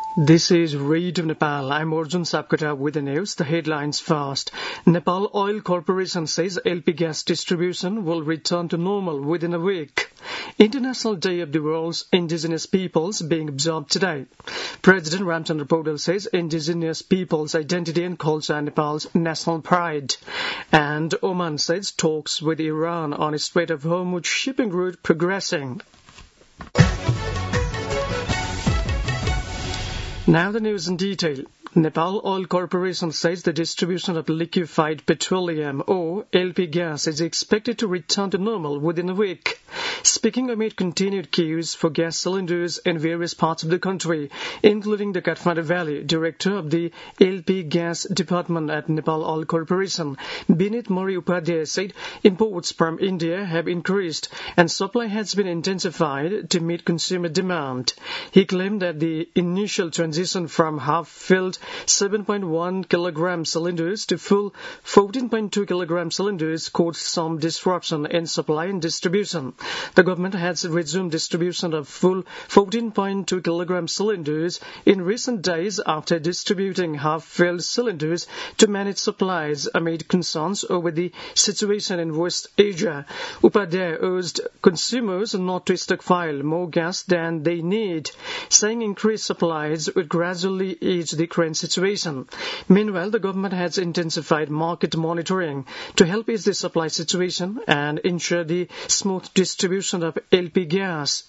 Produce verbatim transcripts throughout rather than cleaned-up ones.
This is Radio Nepal. I'm Arjun Sapkota with the news. The headlines first. Nepal Oil Corporation says L P gas distribution will return to normal within a week. International Day of the World's Indigenous Peoples being observed today. President Ramchandra Paudel says Indigenous peoples' identity and culture are Nepal's national pride. And Oman says talks with Iran on a Strait of Hormuz shipping route progressing. Now the news in detail. Nepal Oil Corporation says the distribution of liquefied petroleum, or L P gas, is expected to return to normal within a week. Speaking amid continued queues for gas cylinders in various parts of the country, including the Kathmandu Valley, director of the L P gas department at Nepal Oil Corporation, Binit Mori Upadhyay, said imports from India have increased and supply has been intensified to meet consumer demand. He claimed that the initial transition from half-filled seven point one kilogram cylinders to full fourteen point two kilogram cylinders caused some disruption in supply and distribution. The government has resumed distribution of full fourteen point two kilogram cylinders in recent days after distributing half-filled cylinders to manage supplies amid concerns over the situation in West Asia. Upadhyay urged consumers not to stockpile more gas than they need, saying increased supplies would gradually ease the current situation. Meanwhile, the government has intensified market monitoring to help ease the supply situation and ensure the smooth distribution of L P gas.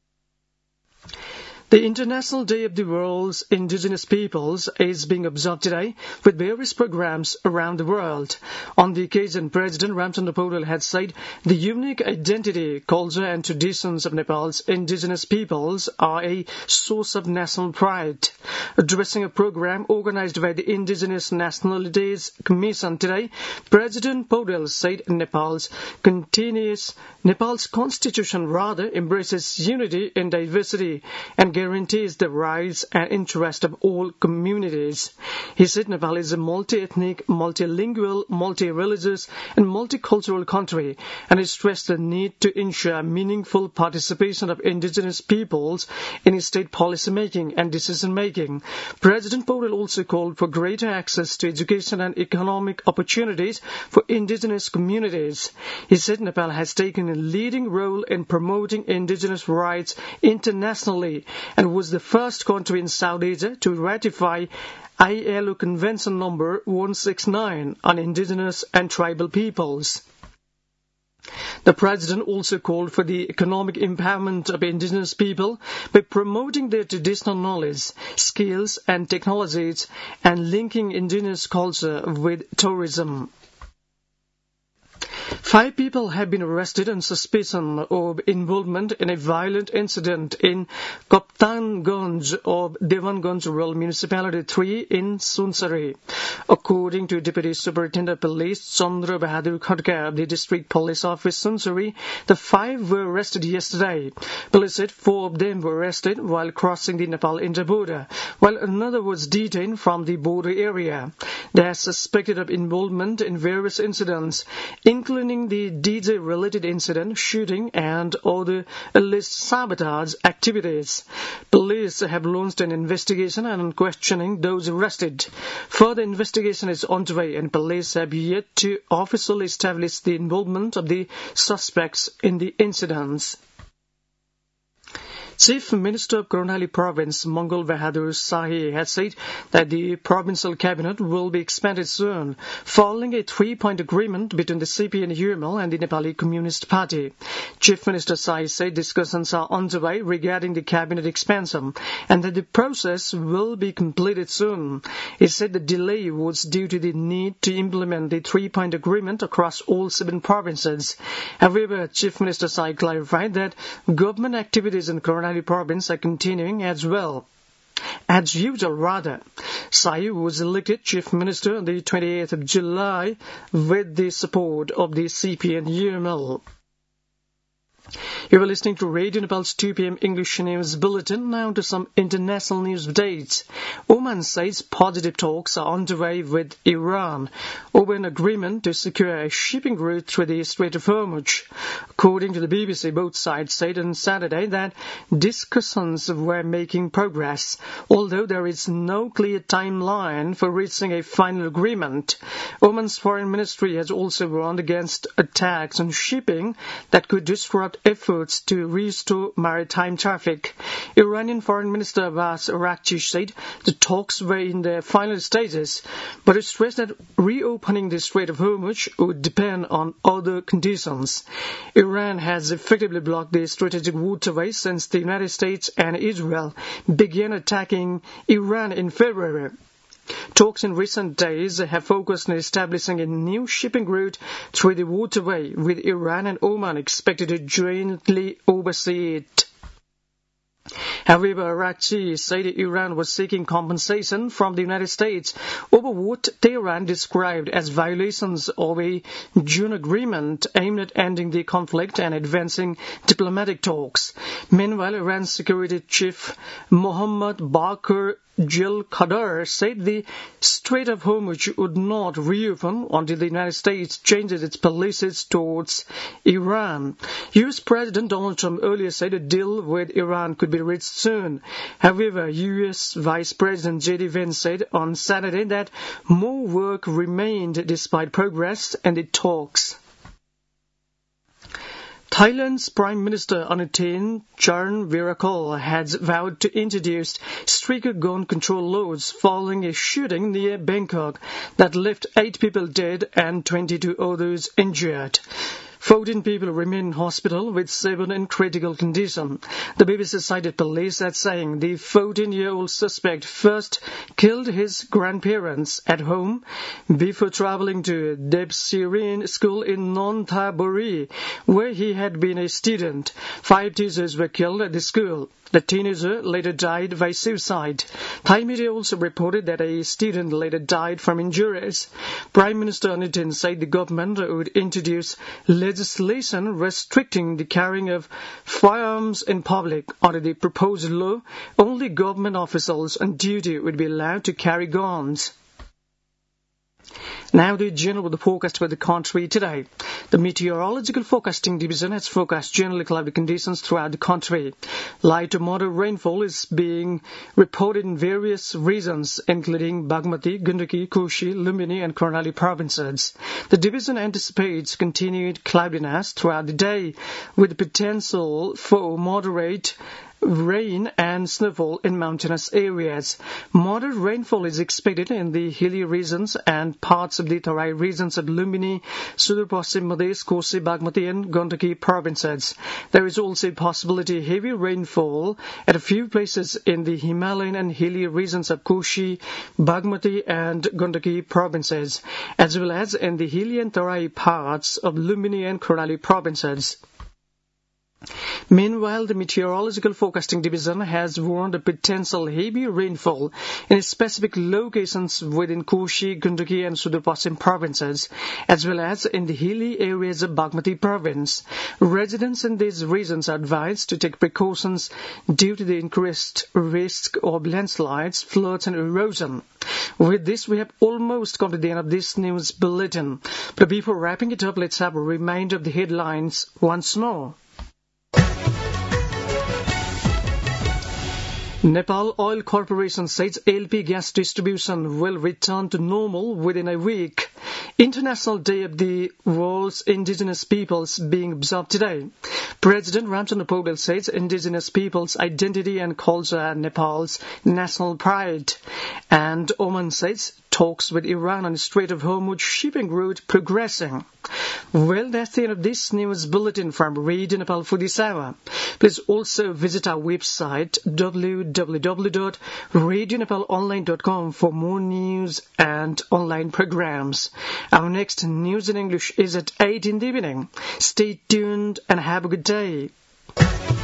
The International Day of the World's Indigenous Peoples is being observed today with various programs around the world. On the occasion, President Ramchandra Paudel had said the unique identity, culture and traditions of Nepal's indigenous peoples are a source of national pride. Addressing a program organized by the Indigenous Nationalities Commission today, President Paudel said Nepal's continuous Nepal's constitution rather embraces unity in diversity and guarantees the rights and interests of all communities. He said Nepal is a multi-ethnic, multilingual, multi-religious and multicultural country, and he stressed the need to ensure meaningful participation of indigenous peoples in state policy making and decision making. President Paudel also called for greater access to education and economic opportunities for indigenous communities. He said Nepal has taken a leading role in promoting indigenous rights internationally and was the first country in South Asia to ratify I L O Convention number one sixty-nine on indigenous and tribal peoples. The President also called for the economic empowerment of indigenous people by promoting their traditional knowledge, skills and technologies and linking indigenous culture with tourism. Five people have been arrested on suspicion of involvement in a violent incident in Kaptanganj of Devanganj Rural Municipality three in Sunsari. According to Deputy Superintendent of Police Chandra Bahadur Khadka of the District Police Office Sunsari, the five were arrested yesterday. Police said four of them were arrested while crossing the Nepal-India border, while another was detained from the border area. They are suspected of involvement in various incidents, including the D J-related incident, shooting, and other alleged sabotage activities. Police have launched an investigation and questioning those arrested. Further investigation is underway, and police have yet to officially establish the involvement of the suspects in the incidents. Chief Minister of Karnali Province, Mangal Bahadur Shahi, has said that the provincial cabinet will be expanded soon, following a three-point agreement between the C P N U M L and the Nepali Communist Party. Chief Minister Shahi said discussions are underway regarding the cabinet expansion and that the process will be completed soon. He said the delay was due to the need to implement the three-point agreement across all seven provinces. However, Chief Minister Shahi clarified that government activities in Karnali Province are continuing as well. As usual, rather. Shahi was elected Chief Minister on the twenty-eighth of July with the support of the C P N U M L. You are listening to Radio Nepal's two p.m. English News Bulletin. Now to some international news updates. Oman says positive talks are underway with Iran over an agreement to secure a shipping route through the Strait of Hormuz. According to the B B C, both sides said on Saturday that discussions were making progress, although there is no clear timeline for reaching a final agreement. Oman's foreign ministry has also warned against attacks on shipping that could disrupt efforts to restore maritime traffic. Iranian Foreign Minister Abbas Araghchi said the talks were in their final stages, but it stressed that reopening the Strait of Hormuz would depend on other conditions. Iran has effectively blocked the strategic waterway since the United States and Israel began attacking Iran in February. Talks in recent days have focused on establishing a new shipping route through the waterway, with Iran and Oman expected to jointly oversee it. However, Araghchi said Iran was seeking compensation from the United States over what Tehran described as violations of a June agreement aimed at ending the conflict and advancing diplomatic talks. Meanwhile, Iran's security chief Mohammad Baqir Jil-Qadar said the Strait of Hormuz would not reopen until the United States changes its policies towards Iran. U S President Donald Trump earlier said a deal with Iran could be reached soon. However, U S Vice President J D Vance said on Saturday that more work remained despite progress in the talks. Thailand's Prime Minister Anutin Charnvirakul has vowed to introduce stricter gun control laws following a shooting near Bangkok that left eight people dead and twenty-two others injured. fourteen people remain in hospital with seven in critical condition. The B B C cited police as saying the fourteen-year-old suspect first killed his grandparents at home before traveling to Debsirin School in Nonthaburi, where he had been a student. Five teachers were killed at the school. The teenager later died by suicide. Thai media also reported that a student later died from injuries. Prime Minister Anutin said the government would introduce legislation restricting the carrying of firearms in public. Under the proposed law, only government officials on duty would be allowed to carry guns. Now the general weather forecast for the country today. The Meteorological Forecasting Division has forecast generally cloudy conditions throughout the country. Light to moderate rainfall is being reported in various regions, including Bagmati, Gandaki, Koshi, Lumbini, and Karnali provinces. The division anticipates continued cloudiness throughout the day, with potential for moderate rain and snowfall in mountainous areas. Moderate rainfall is expected in the hilly regions and parts of the Tarai regions of Lumbini, Sudur Paschim Madhya, Kosi, Bagmati and Gandaki provinces. There is also a possibility of heavy rainfall at a few places in the Himalayan and hilly regions of Koshi, Bagmati and Gandaki provinces, as well as in the hilly and Tarai parts of Lumbini and Karnali provinces. Meanwhile, the Meteorological Forecasting Division has warned of potential heavy rainfall in specific locations within Koshi, Gandaki and Sudur Paschim provinces, as well as in the hilly areas of Bagmati province. Residents in these regions are advised to take precautions due to the increased risk of landslides, floods and erosion. With this, we have almost come to the end of this news bulletin. But before wrapping it up, let's have a reminder of the headlines once more. Nepal Oil Corporation says L P gas distribution will return to normal within a week. International Day of the World's Indigenous Peoples being observed today. President Ramchandra Paul says indigenous peoples' identity and culture are Nepal's national pride. And Oman says talks with Iran on the Strait of Hormuz shipping route progressing. Well, that's the end of this news bulletin from Radio Nepal for this hour. Please also visit our website w w w dot radio nepal online dot com for more news and online programs. Our next news in English is at eight in the evening. Stay tuned and have a good day.